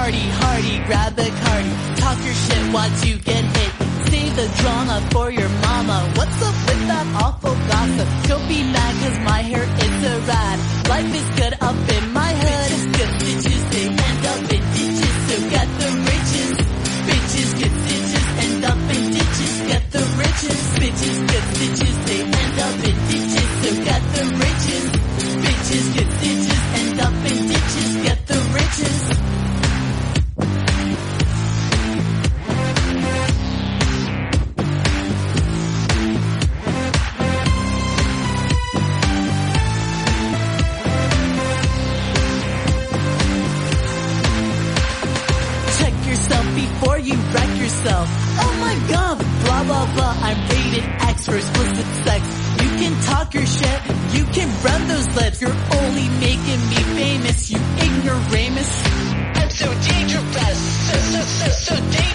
party hardy, grab a cardi. Talk your shit, watch you get hit. Save the drama for your mama. What's up with that awful gossip? Don't be mad cause my hair is a rad. Life is good up in my hood. Bitches get stitches, they end up in ditches. So get the riches. Bitches get stitches, end up in ditches. Get the riches. Bitches get stitches, they end up in ditches. So get the riches. Bitches get stitches, end up in ditches. Get the riches. Before you wreck yourself. Oh my god, blah blah blah. I'm rated X for explicit sex. You can talk your shit, you can run those lips. You're only making me famous, you ignoramus. I'm so dangerous, so dangerous.